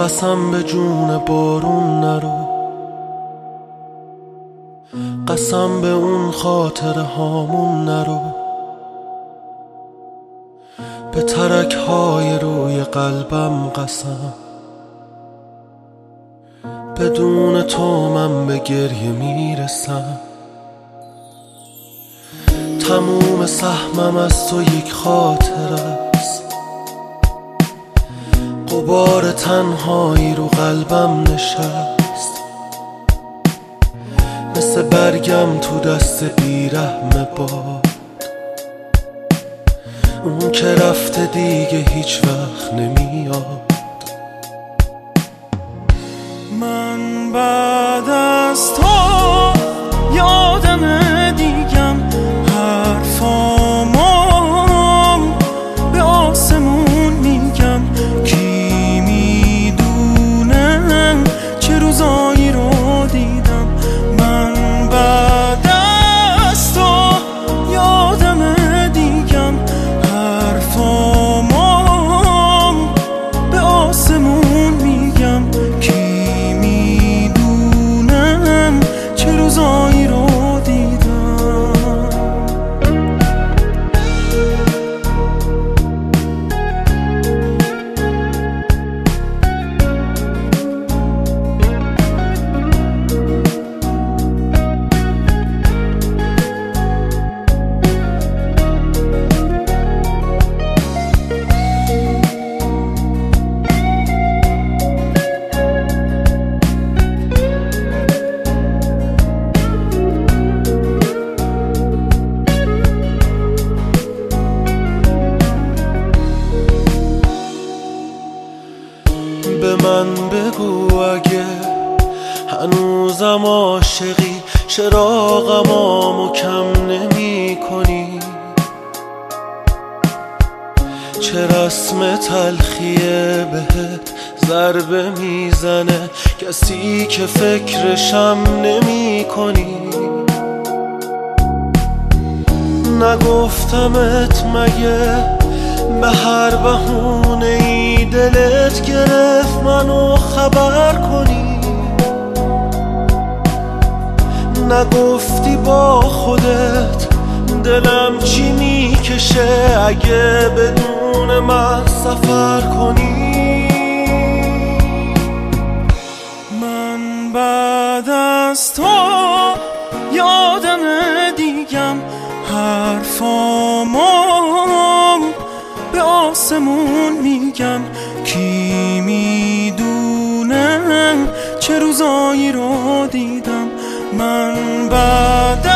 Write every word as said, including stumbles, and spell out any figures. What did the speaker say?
قسم به جون بارون نرو، قسم به اون خاطره هامون نرو، به ترک های روی قلبم قسم، بدون تو من به گریه میرسم. تموم سهمم از تو یک خاطره است، غبار تنهایی رو قلبم نشست، مثل برگم تو دست بیرحم باد، اون که رفته دیگه هیچ وقت نمیاد. من بعد از تو یادم دیگم حرفامو به آسمون میگم، کی میدونه چه روزایی رو دیدم. من بعد از تو یادم دیگم حرفامو به آسمون میگم، کی میدونه چه روزایی رو دیدم. به من بگو اگه هنوزم عاشقی، چرا غمامو کم نمی کنی؟ چه رسم تلخیه بهت ضربه میزنه، کسی که فکرشم نمی کنی؟ نگفتمت مگه به هر بهونه ای دلت گرفت منو خبر کنی؟ نگفتی با خودت دلم چی میکشه اگه بدون من سفر کنی؟ من بعد از تو یادم دیگم حرفامو به آسمون میگم، کی میدونه چه روزایی رو دیدم. من بعد